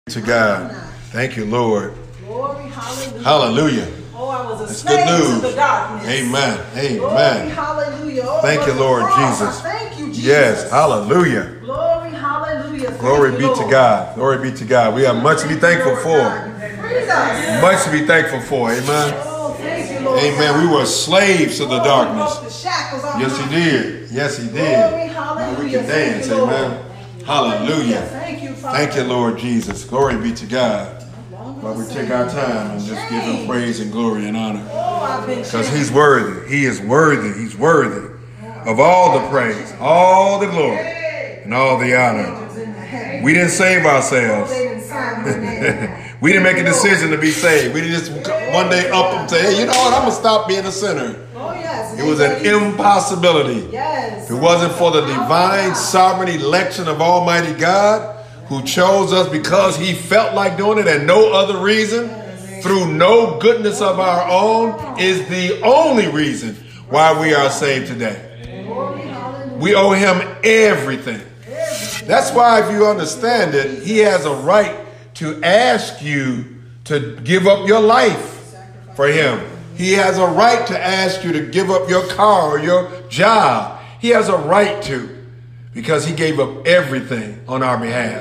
To God. Thank you, Lord. Glory, hallelujah. Hallelujah. Oh, I was a That's slave good news. to the darkness. Amen. Amen. Glory, hallelujah. Oh, Thank you, Lord Jesus. Thank you, Jesus. Yes. Hallelujah. Glory, hallelujah. Glory be to God. Glory be to God. We have much to be thankful for. Much to be thankful for. Amen. Oh, thank you, Lord. Amen. We were slaves to the darkness. The shackles off Yes, He did. Yes, He did. Glory, Now hallelujah. we can dance. Thank you, Amen. Hallelujah. Thank you, Father. Thank you, Lord Jesus. Glory be to God. But we take our time and just give Him praise and glory and honor. Because He's worthy. He is worthy. He's worthy of all the praise, all the glory, and all the honor. We didn't save ourselves. We didn't make a decision to be saved. We didn't just one day up and say, hey, you know what? I'm going to stop being a sinner. It was an impossibility. If it wasn't for the divine sovereign election of Almighty God, who chose us because He felt like doing it and no other reason, through no goodness of our own, is the only reason why we are saved today. We owe Him everything. That's why, if you understand it, He has a right to ask you to give up your life for Him. He has a right to ask you to give up your car or your job. He has a right to, because He gave up everything on our behalf.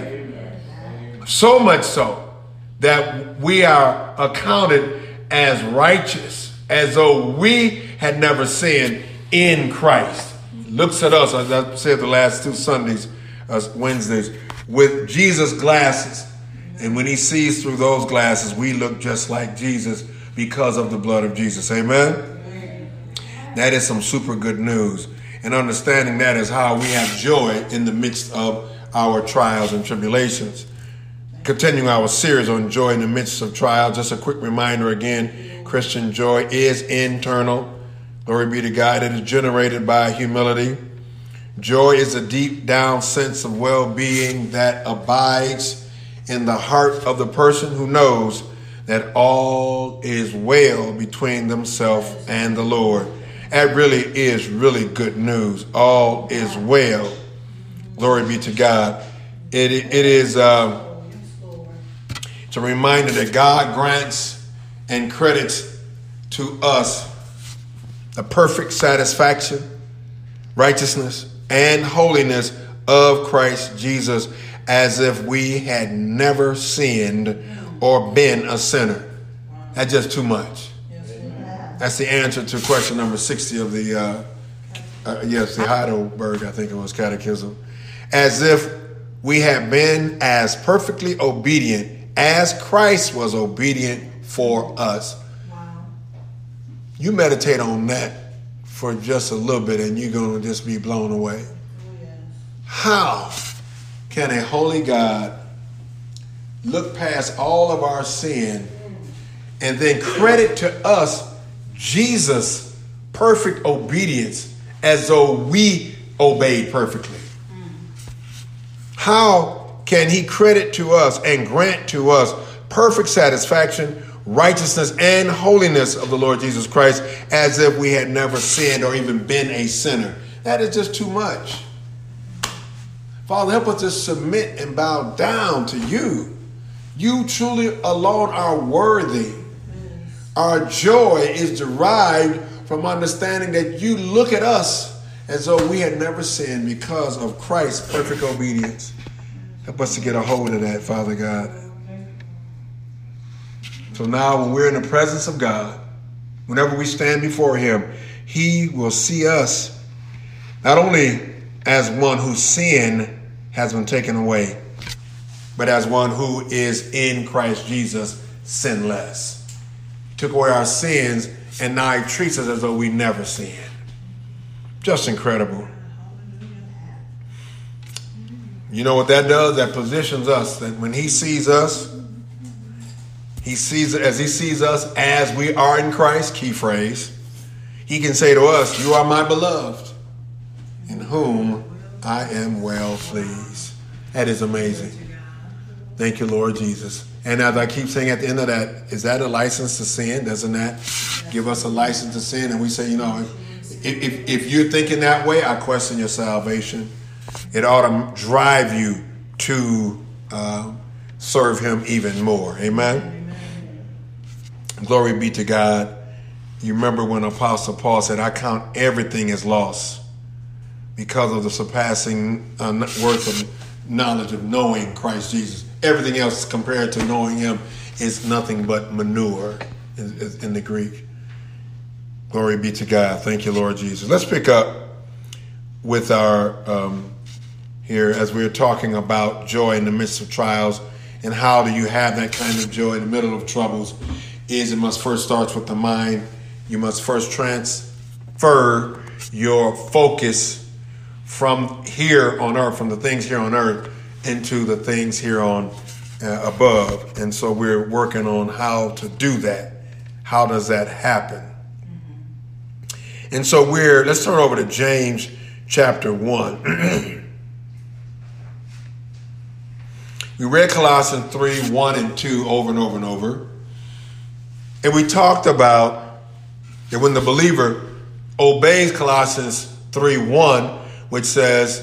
So much so that we are accounted as righteous, as though we had never sinned in Christ. Looks at us, as I said the last two Sundays, Wednesdays, with Jesus' glasses. And when He sees through those glasses, we look just like Jesus because of the blood of Jesus. Amen? That is some super good news. And understanding that is how we have joy in the midst of our trials and tribulations. Continuing our series on joy in the midst of trials, just a quick reminder again, Christian joy is internal. Glory be to God. It is generated by humility. Joy is a deep down sense of well-being that abides in the heart of the person who knows that all is well between themselves and the Lord. That really is really good news. All is well. Glory be to God. It is it's a reminder that God grants and credits to us the perfect satisfaction, righteousness, and holiness of Christ Jesus, as if we had never sinned or been a sinner. That's just too much. That's the answer to question number 60 of the Heidelberg, I think it was, Catechism. As if we had been as perfectly obedient as Christ was obedient for us. Wow. You meditate on that for just a little bit and you're going to just be blown away. Oh, yes. How can a holy God look past all of our sin and then credit to us Jesus' perfect obedience as though we obeyed perfectly? How can He credit to us and grant to us perfect satisfaction, righteousness, and holiness of the Lord Jesus Christ as if we had never sinned or even been a sinner? That is just too much. Father, help us to submit and bow down to You. You truly alone are worthy. Our joy is derived from understanding that You look at us as though we had never sinned because of Christ's perfect obedience. Help us to get a hold of that, Father God. So now when we're in the presence of God, whenever we stand before Him, He will see us not only as one whose sin has been taken away, but as one who is in Christ Jesus, sinless. He took away our sins, and now He treats us as though we never sinned. Just incredible. You know what that does? That positions us, that when He sees us, He sees us as we are in Christ, key phrase. He can say to us, You are my beloved, in whom I am well pleased. That is amazing. Thank you, Lord Jesus. And as I keep saying at the end of that, is that a license to sin? Doesn't that give us a license to sin? And we say, if you're thinking that way, I question your salvation. It ought to drive you to serve him even more. Amen. Glory be to God. You remember when Apostle Paul said, I count everything as loss because of the surpassing worth of knowledge of knowing Christ Jesus. Everything else compared to knowing him is nothing but manure in the Greek. Glory be to God. Thank you, Lord Jesus. Let's pick up with our here as we're talking about joy in the midst of trials, and how do you have that kind of joy in the middle of troubles. It must first start with the mind. You must first transfer your focus from here on earth, from the things here on earth, into the things here on above. And so we're working on how to do that. How does that happen? And so let's turn over to James chapter 1. We read Colossians 3, 1 and 2 over and over and over. And we talked about that when the believer obeys Colossians 3, 1, which says,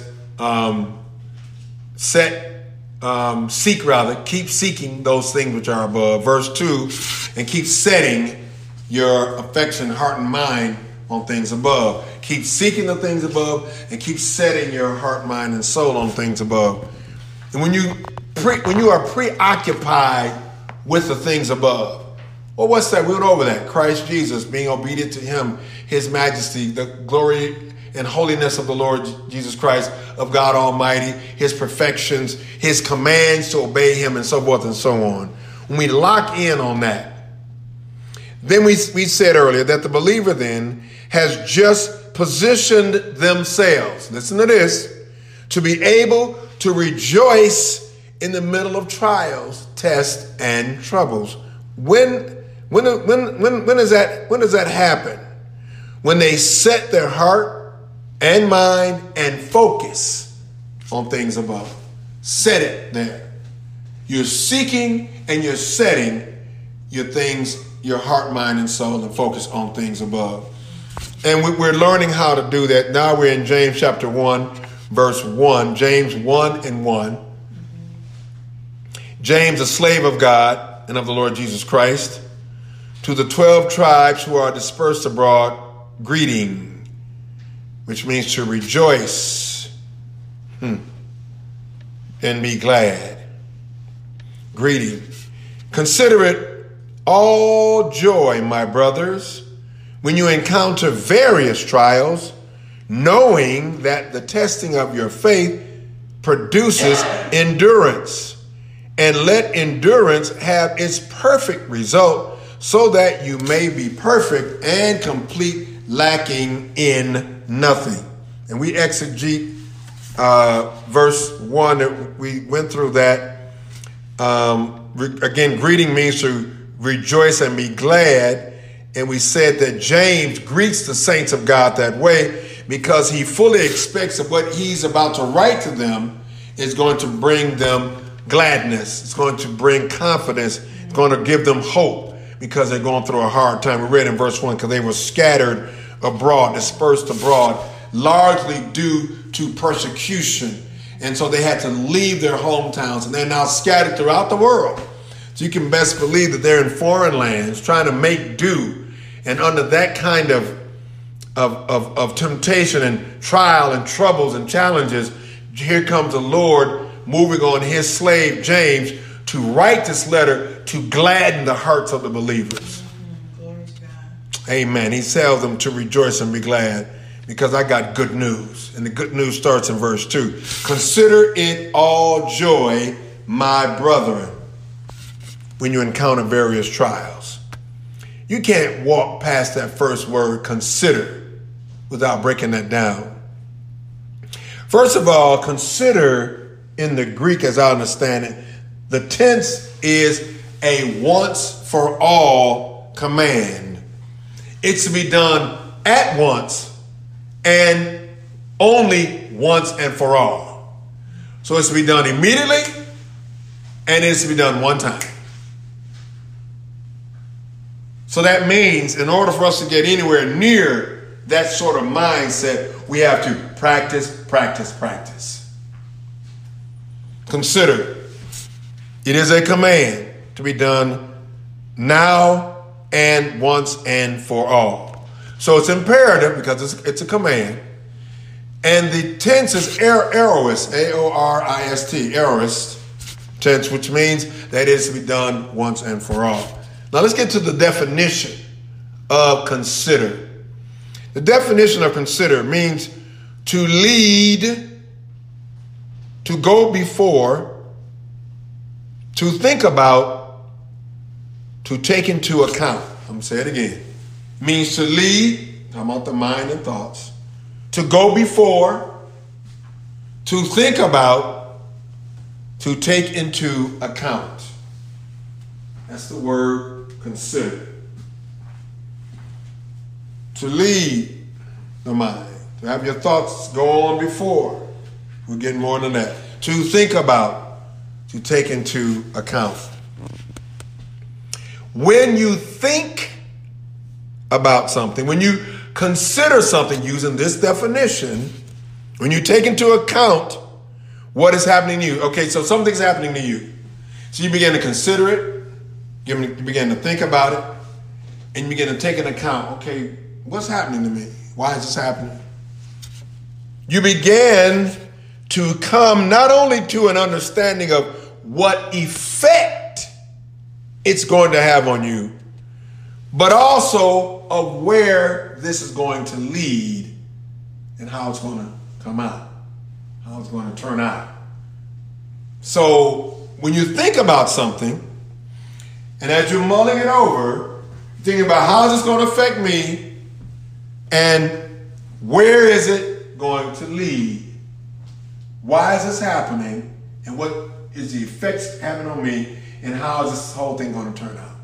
keep seeking those things which are above. Verse 2, and keep setting your affection, heart, and mind on things above. Keep seeking the things above, and keep setting your heart, mind, and soul on things above. And when you are preoccupied with the things above, well, what's that? We went over that. Christ Jesus, being obedient to him, his majesty, the glory and holiness of the Lord Jesus Christ, of God Almighty, his perfections, his commands to obey him, and so forth and so on. When we lock in on that, then we said earlier that the believer then has just positioned themselves, listen to this, to be able to rejoice in the middle of trials, tests, and troubles. When does that happen? When they set their heart and mind and focus on things above. Set it there. You're seeking and you're setting your things, your heart, mind, and soul, and focus on things above. And we're learning how to do that. Now we're in James chapter 1, verse 1. James 1 and 1. James, a slave of God and of the Lord Jesus Christ, to the 12 tribes who are dispersed abroad, greeting, which means to rejoice and be glad. Greeting. Consider it all joy, my brothers, when you encounter various trials, knowing that the testing of your faith produces endurance. And let endurance have its perfect result, so that you may be perfect and complete, lacking in nothing. And we exegete verse 1. We went through that. Again, greeting means to rejoice and be glad. And we said that James greets the saints of God that way because he fully expects that what he's about to write to them is going to bring them gladness. It's going to bring confidence. It's going to give them hope because they're going through a hard time. We read in verse 1, because they were scattered abroad, dispersed abroad, largely due to persecution. And so they had to leave their hometowns, and they're now scattered throughout the world. So you can best believe that they're in foreign lands trying to make do. And under that kind of temptation and trial and troubles and challenges, here comes the Lord moving on his slave James to write this letter to gladden the hearts of the believers. Glory to God. Amen. He tells them to rejoice and be glad because I got good news. And the good news starts in verse 2. Consider it all joy, my brethren, when you encounter various trials. You can't walk past that first word, consider, without breaking that down. First of all, consider in the Greek, as I understand it, the tense is a once for all command. It's to be done at once and only once and for all. So it's to be done immediately and it's to be done one time. So that means in order for us to get anywhere near that sort of mindset, we have to practice, practice, practice. Consider It is a command to be done now and once and for all. So it's imperative because it's a command. And the tense is aorist, A-O-R-I-S-T, aorist tense, which means that it is to be done once and for all. Now let's get to the definition of consider. The definition of consider means to lead, to go before, to think about, to take into account. I'm going to say it again. It means to lead, talking about the mind and thoughts, to go before, to think about, to take into account. That's the word consider. To lead the mind, to have your thoughts go on before. We're getting more than that. To think about, to take into account. When you think about something, when you consider something using this definition, when you take into account what is happening to you. Okay, so something's happening to you. So you begin to consider it, you begin to think about it, and you begin to take into account, okay, what's happening to me? Why is this happening? You begin to come not only to an understanding of what effect it's going to have on you, but also of where this is going to lead and how it's going to come out, how it's going to turn out. So when you think about something, and as you're mulling it over, thinking about how is this going to affect me, and where is it going to lead? Why is this happening? And what is the effects having on me? And how is this whole thing going to turn out?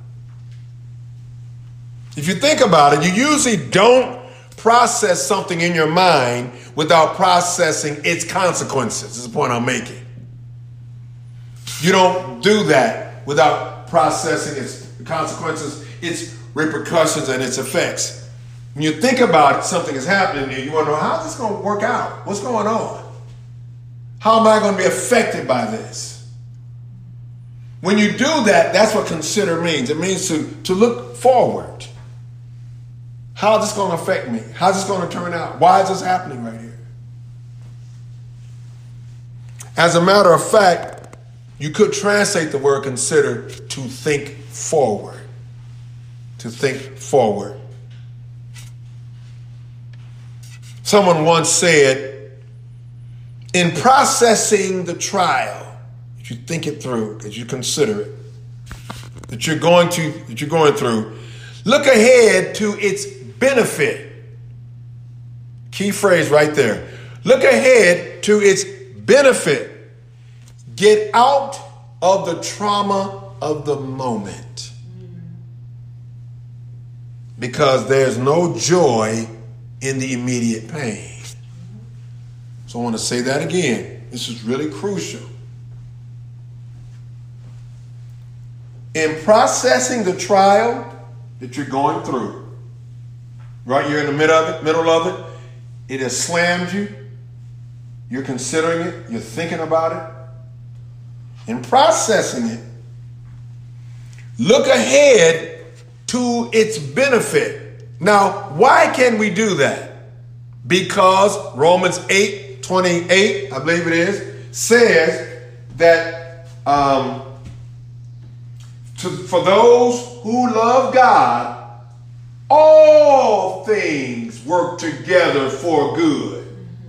If you think about it, you usually don't process something in your mind without processing its consequences. This is the point I'm making. You don't do that without processing its consequences, its repercussions, and its effects. When you think about it, something is happening to you, you want to know, how's this going to work out? What's going on? How am I going to be affected by this? When you do that, that's what consider means. It means to look forward. How's this going to affect me? How's this going to turn out? Why is this happening right here? As a matter of fact, you could translate the word consider to think forward. To think forward. Someone once said, in processing the trial, if you think it through, as you consider it, that you're going through, look ahead to its benefit. Key phrase right there. Look ahead to its benefit. Get out of the trauma of the moment. Because there's no joy in the immediate pain. So I want to say that again. This is really crucial. In processing the trial that you're going through, right, you're in the middle of it, it has slammed you, you're considering it, you're thinking about it. In processing it, look ahead to its benefit. Now, why can we do that? Because Romans 8:28, I believe it is, says that for those who love God, all things work together for good.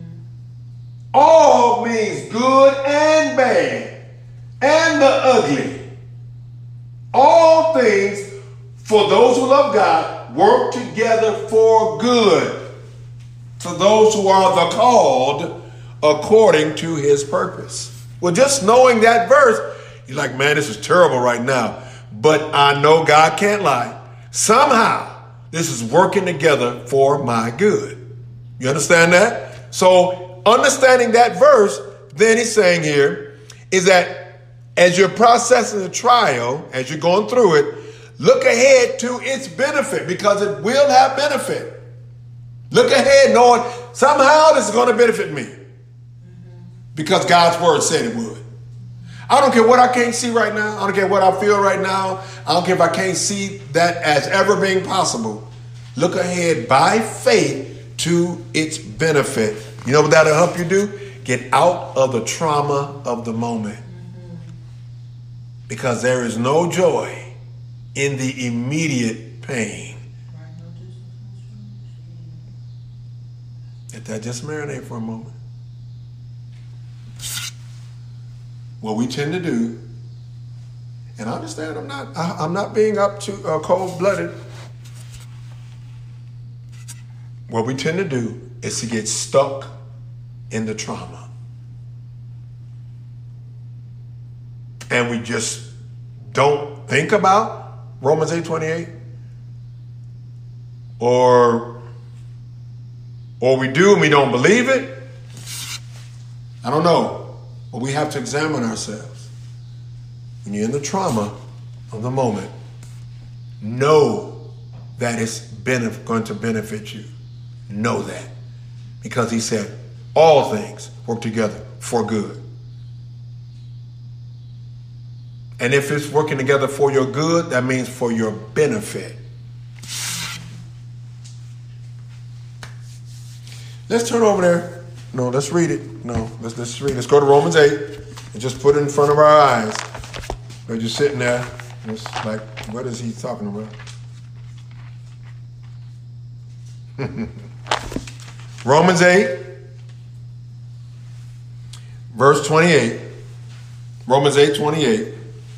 All means good and bad and the ugly. All things for those who love God work together for good, to those who are the called according to his purpose. Well, just knowing that verse, you're like, man, this is terrible right now. But I know God can't lie. Somehow, this is working together for my good. You understand that? So, understanding that verse, then he's saying here, is that as you're processing the trial, as you're going through it, look ahead to its benefit, because it will have benefit. Look ahead knowing somehow this is going to benefit me, because God's word said it would. I don't care what I can't see right now. I don't care what I feel right now. I don't care if I can't see that as ever being possible. Look ahead by faith to its benefit. You know what that'll help you do? Get out of the trauma of the moment. Because there is no joy in the immediate pain. Let that just marinate for a moment. What we tend to do, and I understand I'm not being up to cold-blooded. What we tend to do is to get stuck in the trauma. And we just don't think about Romans 8:28. Or we do and we don't believe it. I don't know. But we have to examine ourselves. When you're in the trauma of the moment, know that it's going to benefit you. Know that. Because he said, all things work together for good. And if it's working together for your good, that means for your benefit. Let's turn over there. No, let's read it. No, let's read it. Let's go to Romans 8 and just put it in front of our eyes. We're just sitting there. It's like, what is he talking about? Romans 8, verse 28. Romans 8:28.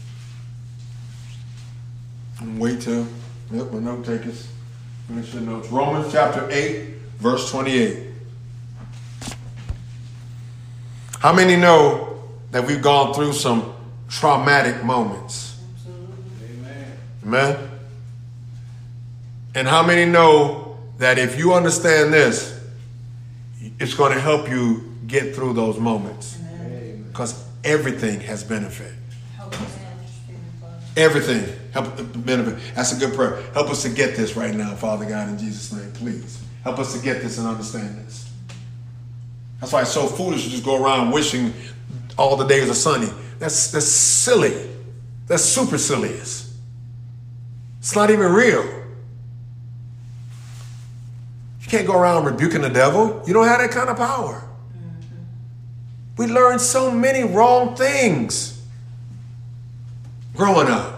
Wait till my note takers finish the notes. Romans chapter 8, verse 28. How many know that we've gone through some traumatic moments? Amen. Amen. And how many know that if you understand this, it's going to help you get through those moments? Because everything has benefit. Everything help benefit. That's a good prayer. Help us to get this right now, Father God, in Jesus' name, please. Help us to get this and understand this. That's why it's so foolish to just go around wishing all the days are sunny. That's silly. That's super silliest. It's not even real. You can't go around rebuking the devil. You don't have that kind of power. We learned so many wrong things growing up.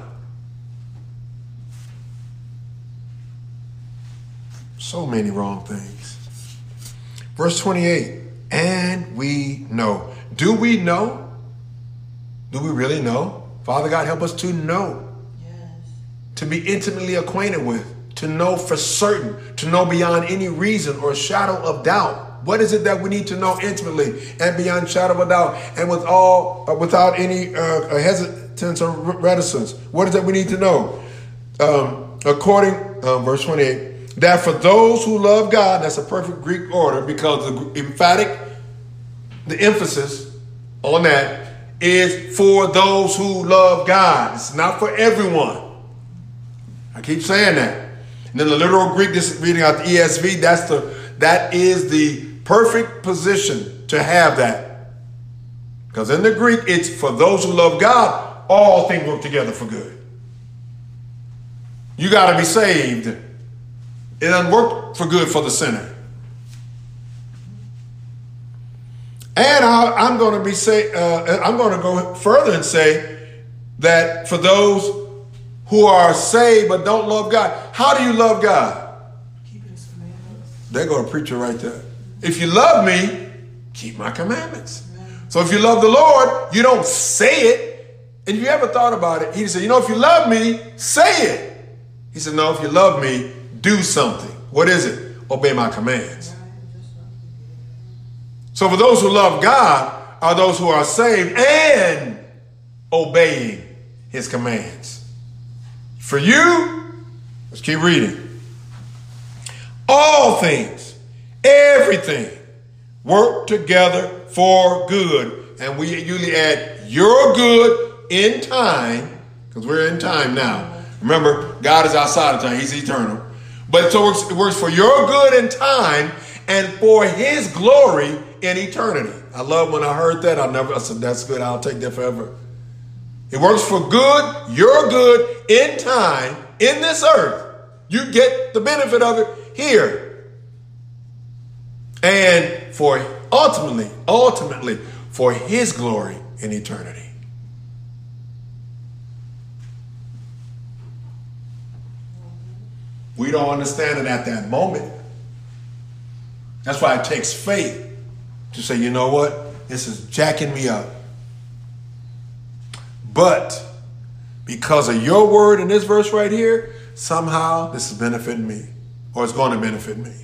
So many wrong things. Verse 28. And we know. Do we know? Do we really know? Father God, help us to know. Yes. To be intimately acquainted with. To know for certain. To know beyond any reason or shadow of doubt. What is it that we need to know intimately and beyond shadow of doubt and without any hesitance or reticence? What is that we need to know? Verse 28. That for those who love God, that's a perfect Greek order because the emphasis on that is for those who love God. It's not for everyone. I keep saying that. And then the literal Greek, this is reading out the ESV, that is the perfect position to have that. Because in the Greek, it's for those who love God, all things work together for good. You got to be saved. It doesn't work for good for the sinner. And I'm going to go further and say that for those who are saved but don't love God, how do you love God? Keeping His commandments. There go a preacher right there. If you love me, keep my commandments. Amen. So if you love the Lord, you don't say it. And if you ever thought about it, he said, if you love me, say it. He said, no, if you love me, do something. What is it? Obey my commands. So for those who love God are those who are saved and obeying his commands. For you, let's keep reading. All things, everything work together for good. And we usually add your good in time, because we're in time now. Remember, God is outside of time. He's eternal. But so it works for your good in time and for his glory in eternity. I love when I heard that. I said, that's good. I'll take that forever. It works for good, your good in time, in this earth. You get the benefit of it here. And for ultimately, for his glory in eternity. We don't understand it at that moment. That's why it takes faith to say, you know what? This is jacking me up. But because of your word in this verse right here, somehow this is benefiting me, or it's going to benefit me.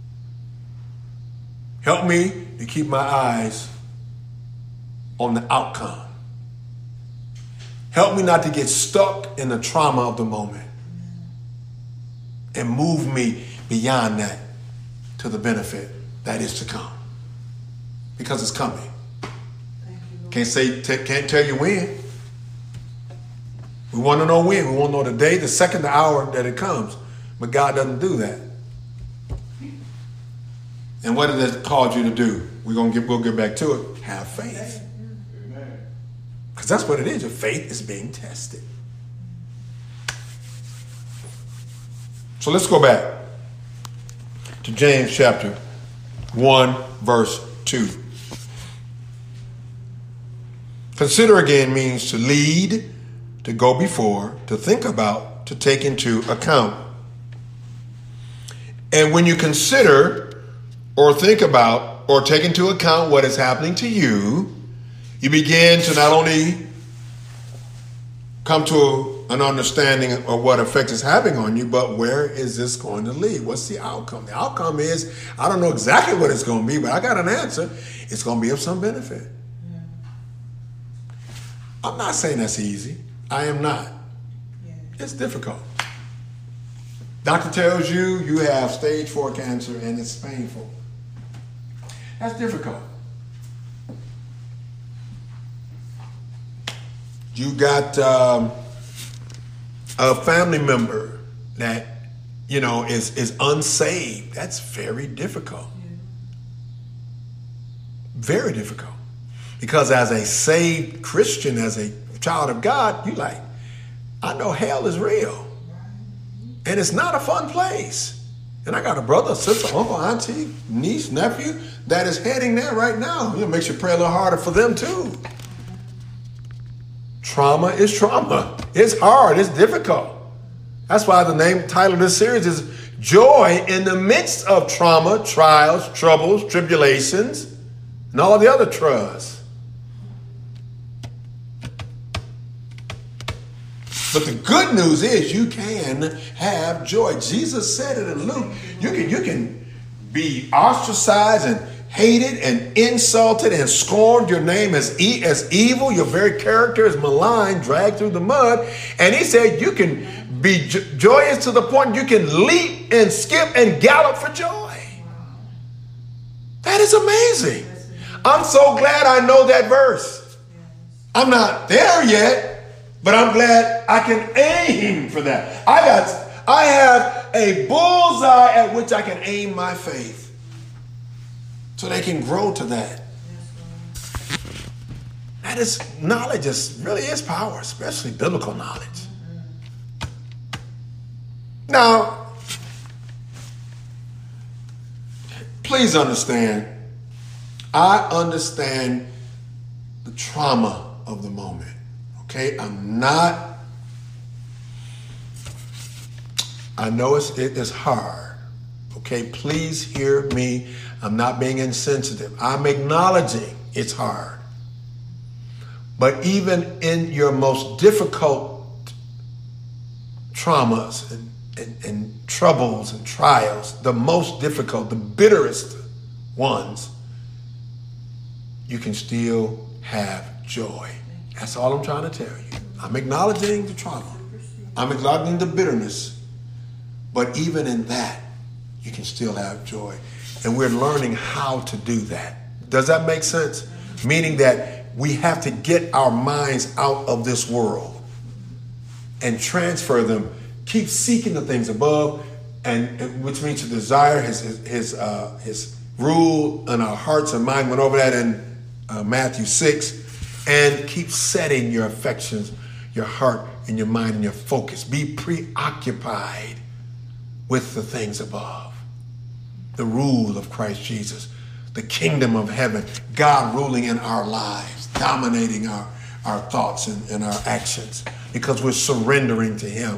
Help me to keep my eyes on the outcome. Help me not to get stuck in the trauma of the moment. And move me beyond that to the benefit that is to come. Because it's coming. Can't tell you when. We want to know when. We want to know the day, the second, the hour that it comes. But God doesn't do that. And what has it called you to do? We'll get back to it. Have faith. Because that's what it is. Your faith is being tested. So let's go back to James chapter 1, verse 2. Consider again means to lead, to go before, to think about, to take into account. And when you consider or think about or take into account what is happening to you, you begin to not only come to an understanding of what effect it's having on you, but where is this going to lead? What's the outcome? The outcome is, I don't know exactly what it's going to be, but I got an answer. It's going to be of some benefit. Yeah. I'm not saying that's easy. I am not. Yeah. It's difficult. Doctor tells you you have stage 4 cancer and it's painful. That's difficult. You got a family member that, is unsaved. That's very difficult. Yeah. Very difficult. Because as a saved Christian, as a child of God, you like, I know hell is real. And it's not a fun place. And I got a brother, sister, uncle, auntie, niece, nephew that is heading there right now. It makes you pray a little harder for them too. Trauma is trauma. It's hard. It's difficult. That's why the title of this series is Joy in the Midst of Trauma, Trials, Troubles, Tribulations, and all the other trust. But the good news is you can have joy. Jesus said it in Luke. You can be ostracized and hated and insulted and scorned. Your name as evil. Your very character is maligned, dragged through the mud. And he said you can be joyous to the point you can leap and skip and gallop for joy. That is amazing. I'm so glad I know that verse. I'm not there yet, but I'm glad I can aim for that. I have a bullseye at which I can aim my faith. So they can grow to that. That is knowledge. Really is power, especially biblical knowledge. Now, please understand, I understand the trauma of the moment. Okay, I know it is hard. Okay, please hear me. I'm not being insensitive. I'm acknowledging it's hard. But even in your most difficult traumas and troubles and trials, the most difficult, the bitterest ones, you can still have joy. That's all I'm trying to tell you. I'm acknowledging the trauma. I'm acknowledging the bitterness. But even in that, you can still have joy. And we're learning how to do that. Does that make sense? Meaning that we have to get our minds out of this world and transfer them. Keep seeking the things above, and which means to desire his rule in our hearts and mind. Went over that in Matthew 6. And keep setting your affections, your heart and your mind and your focus. Be preoccupied with the things above. The rule of Christ Jesus, the kingdom of heaven, God ruling in our lives, dominating our thoughts and our actions because we're surrendering to him.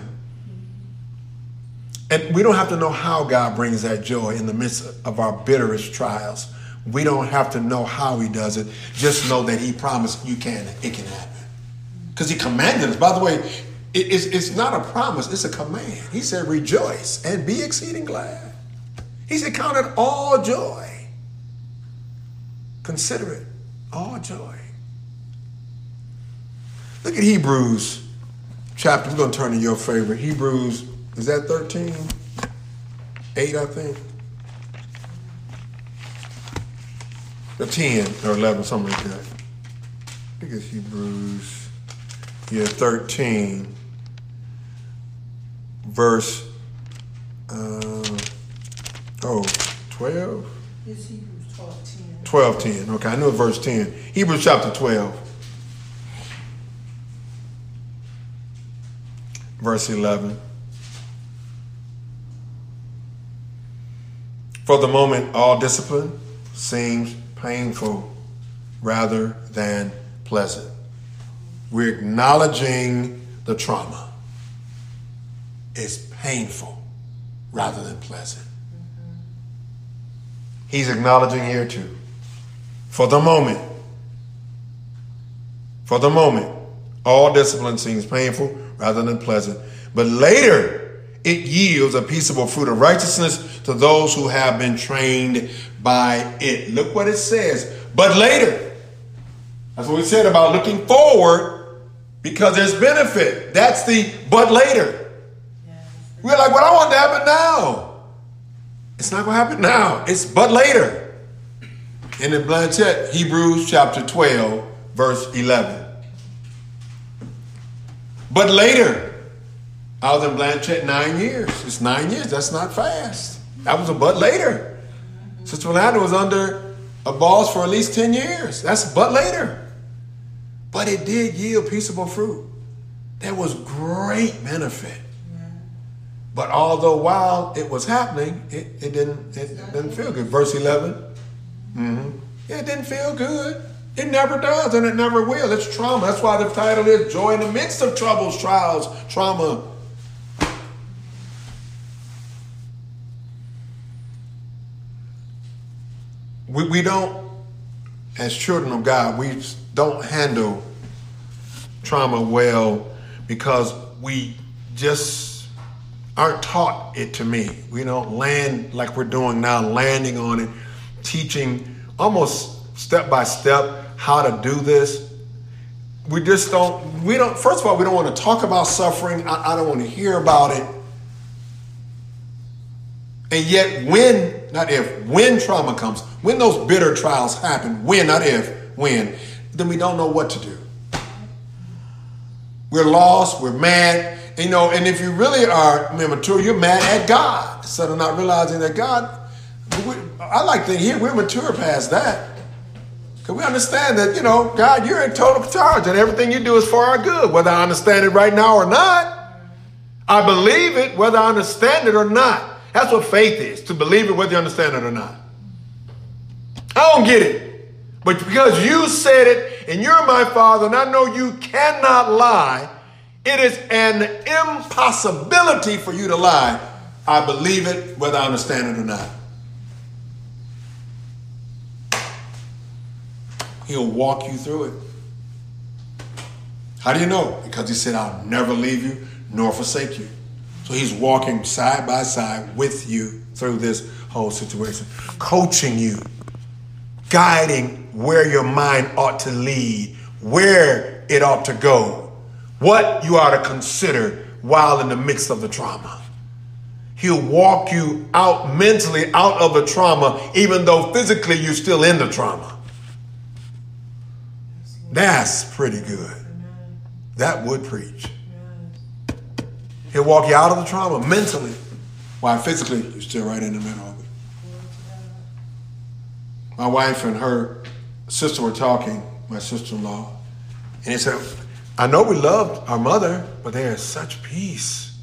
And we don't have to know how God brings that joy in the midst of our bitterest trials. We don't have to know how he does it. Just know that he promised it can happen. Because he commanded us. By the way, it's not a promise, it's a command. He said, rejoice and be exceeding glad. He said, count it all joy. Consider it all joy. Look at Hebrews chapter. We're going to turn to your favorite. Hebrews, is that 13? 8, I think. Or 10 or 11, something like that. I think it's Hebrews, 13, verse 12? It's Hebrews 12:10. 12:10. Okay, I knew it was verse 10. Hebrews chapter 12, verse 11. For the moment, all discipline seems painful rather than pleasant. We're acknowledging the trauma. It's painful rather than pleasant. He's acknowledging here too. For the moment, all discipline seems painful rather than pleasant. But later, it yields a peaceable fruit of righteousness to those who have been trained by it. Look what it says. But later. That's what we said about looking forward because there's benefit. That's the but later. We're like, well, I want to happen now. It's not going to happen now. It's but later. And in Blanchett, Hebrews chapter 12, verse 11. But later. Out in Blanchett, 9 years. It's 9 years. That's not fast. That was a but later. Sister Rolanda was under a boss for at least 10 years. That's but later. But it did yield peaceable fruit. There was great benefit. But although while it was happening, it didn't feel good. Verse 11. It didn't feel good. It never does, and it never will. It's trauma. That's why the title is Joy in the Midst of Troubles, Trials, Trauma. We don't, as children of God, we don't handle trauma well because we just aren't taught it to me. We don't land like we're doing now, landing on it, teaching almost step by step how to do this. We just don't, first of all, we don't want to talk about suffering. I don't want to hear about it. And yet when trauma comes, when those bitter trials happen, when then we don't know what to do. We're lost, we're mad, and if you really are mature, you're mad at God instead of not realizing that God, I like to hear we're mature past that. Because we understand that, God, you're in total charge and everything you do is for our good, whether I understand it right now or not. I believe it whether I understand it or not. That's what faith is, to believe it whether you understand it or not. I don't get it. But because you said it and you're my Father and I know you cannot lie, it is an impossibility for you to lie. I believe it whether I understand it or not. He'll walk you through it. How do you know? Because he said, I'll never leave you nor forsake you. So he's walking side by side with you through this whole situation, coaching you, guiding where your mind ought to lead, where it ought to go, what you ought to consider while in the midst of the trauma. He'll walk you out mentally out of the trauma, even though physically you're still in the trauma. That's pretty good. That would preach. He'll walk you out of the trauma mentally, while physically you're still right in the middle of it. My wife and her sister were talking, my sister-in-law, And he said, I know we loved our mother, but there is such peace.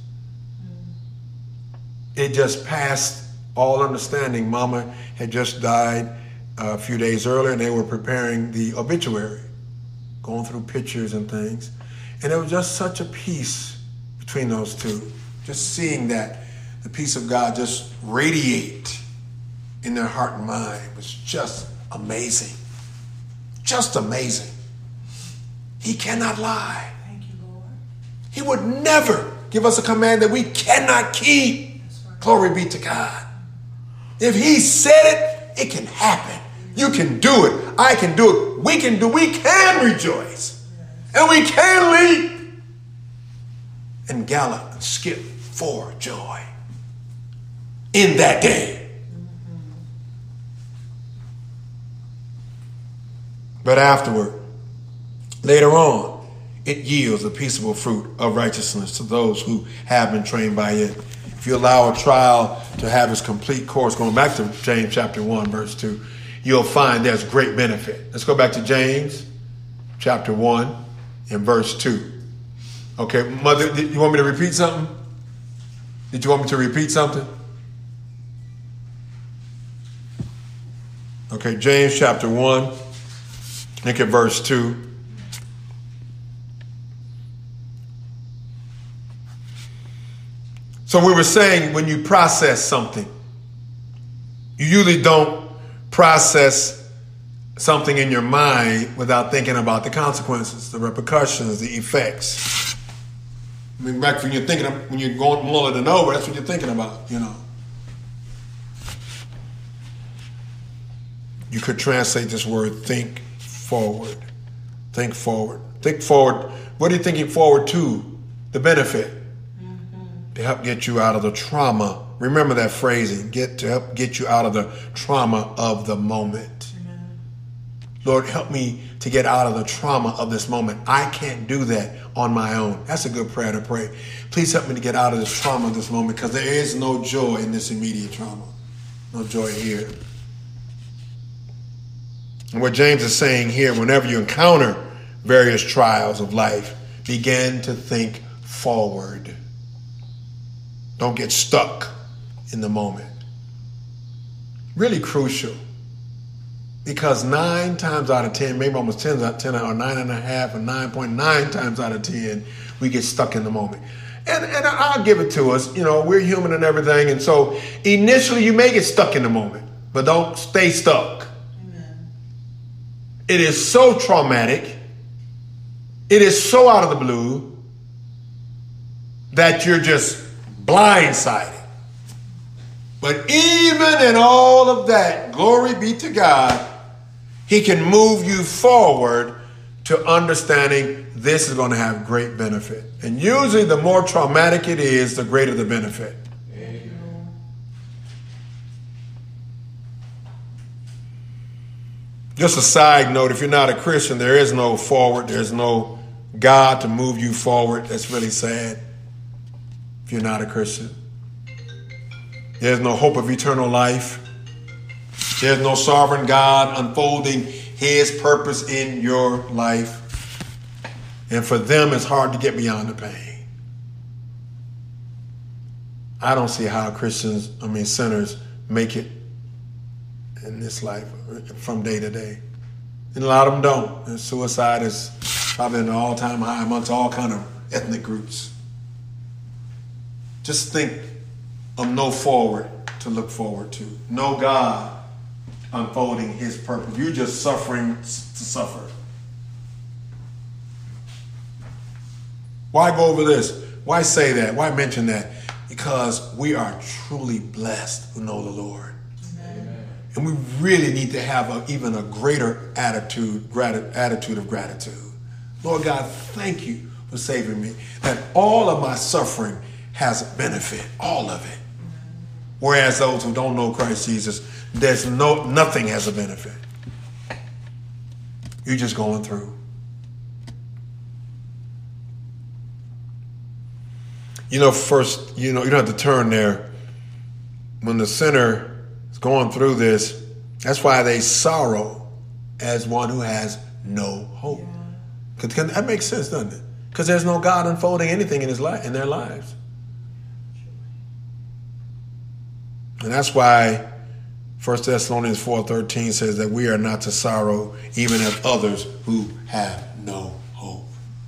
It just passed all understanding. Mama had just died a few days earlier, and they were preparing the obituary, going through pictures and things. And there was just such a peace between those two. Just seeing that, the peace of God just radiate in their heart and mind was just amazing. Just amazing. He cannot lie. Thank you, Lord. He would never give us a command that we cannot keep. Right. Glory be to God. If he said it, it can happen. You can do it. I can do it. We can rejoice. And we can leap and gallop and skip for joy in that day. But afterward, later on, it yields a peaceable fruit of righteousness to those who have been trained by it. If you allow a trial to have its complete course, going back to James chapter 1, verse 2, you'll find there's great benefit. Let's go back to James chapter 1 and verse 2. Okay, Mother, you want me to repeat something? Did you want me to repeat something? Okay, James chapter 1, look at verse 2. So we were saying when you process something, you usually don't process something in your mind without thinking about the consequences, the repercussions, the effects. I mean, back when you're thinking of, when you're going mulling it over, that's what you're thinking about, you know. You could translate this word think forward. Think forward. Think forward. What are you thinking forward to? The benefit. To help get you out of the trauma. Remember that phrasing. To help get you out of the trauma of the moment. Amen. Lord, help me to get out of the trauma of this moment. I can't do that on my own. That's a good prayer to pray. Please help me to get out of this trauma of this moment, because there is no joy in this immediate trauma. No joy here. And what James is saying here, whenever you encounter various trials of life, begin to think forward. Don't get stuck in the moment. Really crucial. Because 9 times out of 10, maybe almost 10 out of 10, or 9.5 or 9.9 times out of 10, we get stuck in the moment. And I'll give it to us. You know, we're human and everything. And so initially you may get stuck in the moment, but don't stay stuck. Amen. It is so traumatic. It is so out of the blue that you're just blindsided. But even in all of that, glory be to God, he can move you forward to understanding this is going to have great benefit. And usually the more traumatic it is, the greater the benefit. Amen. Just a side note, if you're not a Christian, there is no forward. There's no God to move you forward. That's really sad. If you're not a Christian, there's no hope of eternal life. There's no sovereign God unfolding his purpose in your life. And for them, it's hard to get beyond the pain. I don't see how sinners make it in this life from day to day. And a lot of them don't. And suicide is probably an all-time high amongst all kind of ethnic groups. Just think of no forward to look forward to. No God unfolding his purpose. You're just suffering to suffer. Why go over this? Why say that? Why mention that? Because we are truly blessed who know the Lord. Amen. And we really need to have even a greater attitude of gratitude. Lord God, thank you for saving me. That all of my suffering has a benefit, all of it. Whereas those who don't know Christ Jesus, nothing has a benefit. You're just going through. First, you don't have to turn there. When the sinner is going through this, that's why they sorrow as one who has no hope. That makes sense, doesn't it? Because there's no God unfolding anything in their lives. And that's why 1 Thessalonians 4:13 says that we are not to sorrow even as others who have no hope.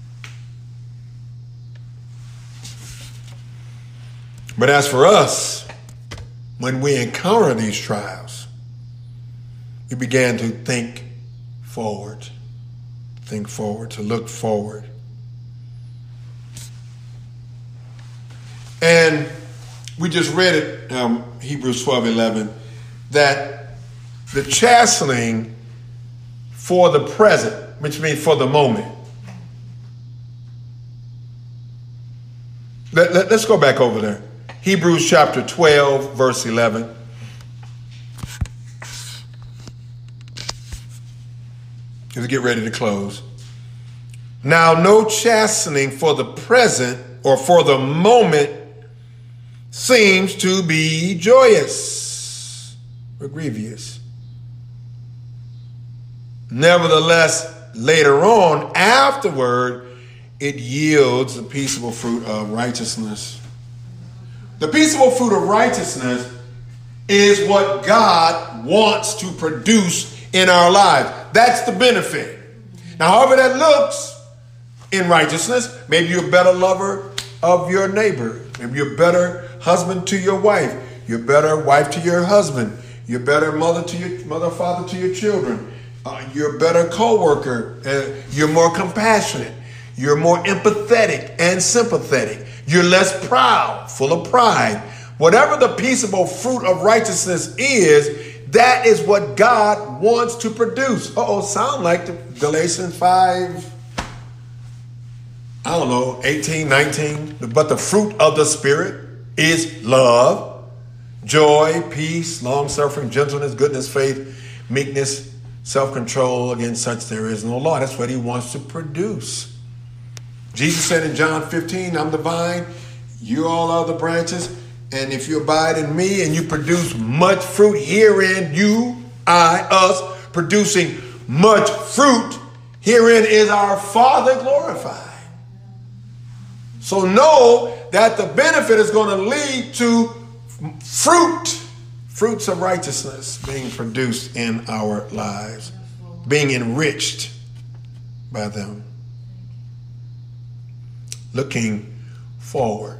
But as for us, when we encounter these trials, we began to think forward, to look forward. And we just read it, Hebrews 12:11, that the chastening for the present, which means for the moment. Let's go back over there. Hebrews chapter 12, verse 11. As we get ready to close. Now, no chastening for the present or for the moment seems to be joyous or grievous. Nevertheless, later on, afterward, it yields the peaceable fruit of righteousness. The peaceable fruit of righteousness is what God wants to produce in our lives. That's the benefit. Now, however that looks in righteousness, maybe you're a better lover of your neighbor. Maybe you're a better husband to your wife. You're a better wife to your husband. You're a better mother, father to your children. You're a better co-worker. You're more compassionate. You're more empathetic and sympathetic. You're less proud, full of pride. Whatever the peaceable fruit of righteousness is, that is what God wants to produce. Sound like the Galatians 5, 18, 19. But the fruit of the Spirit is love, joy, peace, long-suffering, gentleness, goodness, faith, meekness, self-control. Against such there is no law. That's what he wants to produce. Jesus said in John 15, I'm the vine, you all are the branches, and if you abide in me and you produce much fruit, herein you, I, us, producing much fruit, herein is our Father glorified. So know that the benefit is going to lead to fruits of righteousness being produced in our lives, being enriched by them. Looking forward.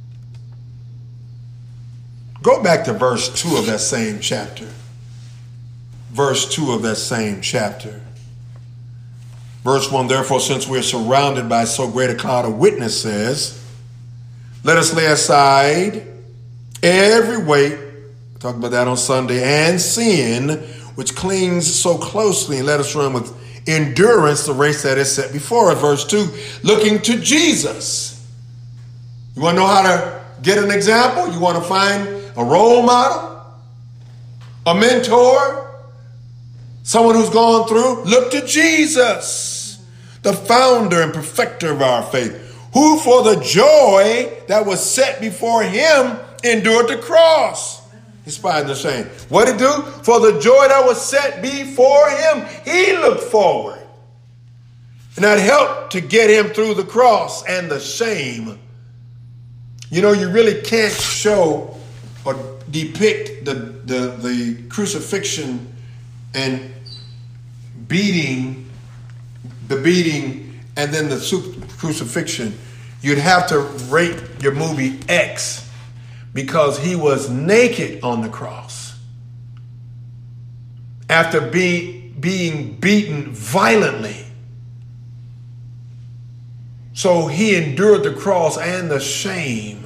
Go back to verse 2 of that same chapter. Verse 2 of that same chapter. Verse 1, therefore, since we are surrounded by so great a cloud of witnesses, let us lay aside every weight, we talked about that on Sunday, and sin, which clings so closely, and let us run with endurance the race that is set before us. Verse 2, looking to Jesus. You want to know how to get an example? You want to find a role model, a mentor, someone who's gone through? Look to Jesus, the founder and perfecter of our faith, who for the joy that was set before him endured the cross, despising the shame. What did he do? For the joy that was set before him, he looked forward. And that helped to get him through the cross and the shame. You know, you really can't show or depict the crucifixion and beating and then the crucifixion. You'd have to rate your movie X, because he was naked on the cross after being beaten violently. So he endured the cross and the shame.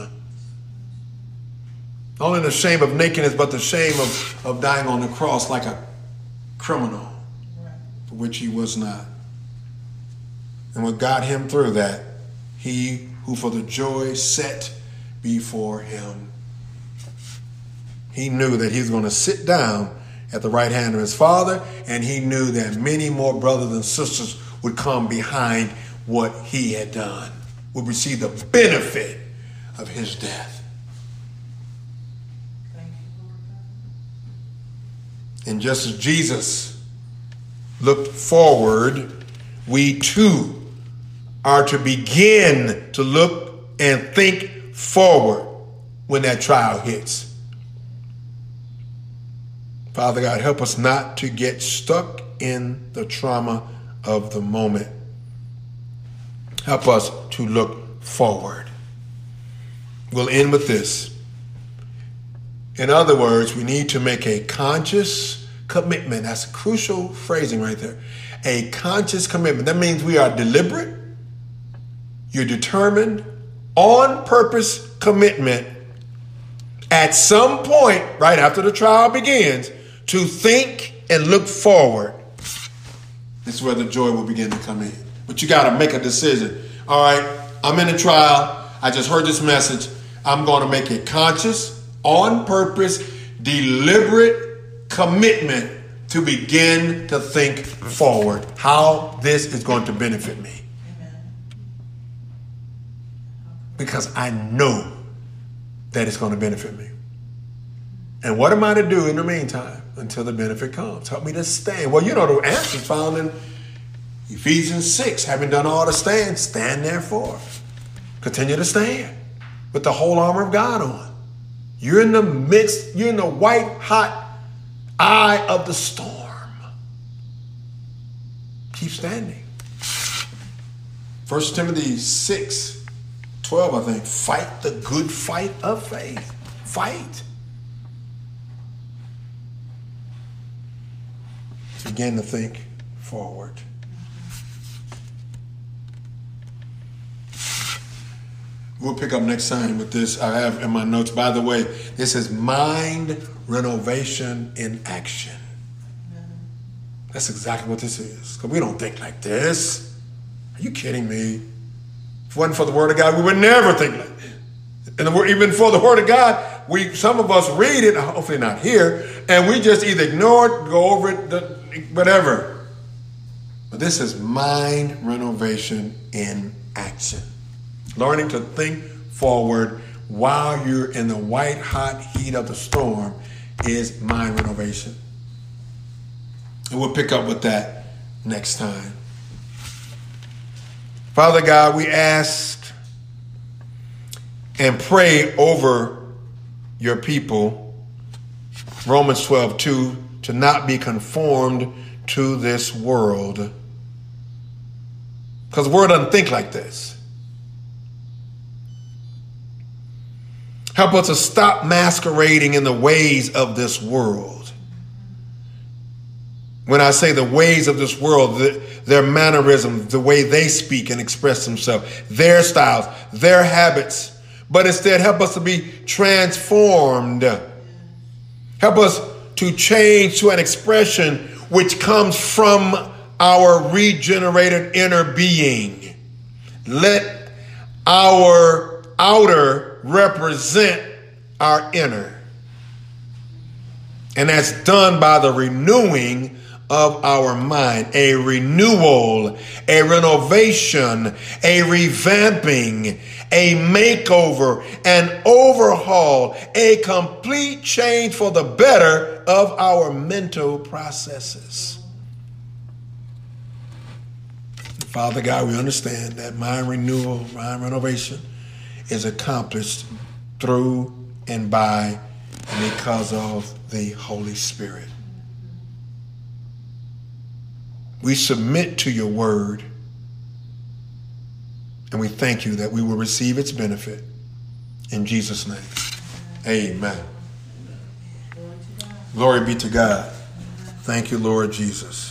Not only the shame of nakedness, but the shame of dying on the cross like a criminal, for which he was not. And what got him through that, he who for the joy set before him, he knew that he was going to sit down at the right hand of his Father, and he knew that many more brothers and sisters would come behind what he had done, would receive the benefit of his death. And just as Jesus looked forward, we too are to begin to look and think forward when that trial hits. Father God, help us not to get stuck in the trauma of the moment. Help us to look forward. We'll end with this. In other words, we need to make a conscious commitment. That's crucial phrasing right there. A conscious commitment. That means we are deliberate. You're determined, on purpose commitment at some point, right after the trial begins, to think and look forward. This is where the joy will begin to come in. But you got to make a decision. All right, I'm in a trial. I just heard this message. I'm going to make a conscious, on purpose, deliberate commitment to begin to think forward. How this is going to benefit me. Because I know that it's going to benefit me. And what am I to do in the meantime until the benefit comes? Help me to stand. Well, you know the answer is found in Ephesians 6. Having done all to stand, stand therefore. Continue to stand with the whole armor of God on. You're in the midst, you're in the white hot eye of the storm. Keep standing. 1 Timothy 6:12, I think. Fight the good fight of faith. Fight. Begin to think forward. We'll pick up next time with this. I have in my notes, by the way, this is mind renovation in action. That's exactly what this is. Because we don't think like this. Are you kidding me? If it wasn't for the Word of God, we would never think like this. And even for the Word of God, some of us read it, hopefully not here, and we just either ignore it, go over it, whatever. But this is mind renovation in action. Learning to think forward while you're in the white hot heat of the storm is mind renovation. And we'll pick up with that next time. Father God, we ask and pray over your people, Romans 12:2, to not be conformed to this world. Because the world doesn't think like this. Help us to stop masquerading in the ways of this world. When I say the ways of this world, their mannerisms, the way they speak and express themselves, their styles, their habits. But instead, help us to be transformed. Help us to change to an expression which comes from our regenerated inner being. Let our outer represent our inner. And that's done by the renewing of our mind. A renewal, a renovation, a revamping, a makeover, an overhaul, a complete change for the better of our mental processes. Father God, we understand that mind renewal, mind renovation is accomplished through and by and because of the Holy Spirit. We submit to your word, and we thank you that we will receive its benefit. In Jesus' name, amen. Glory be to God. Thank you, Lord Jesus.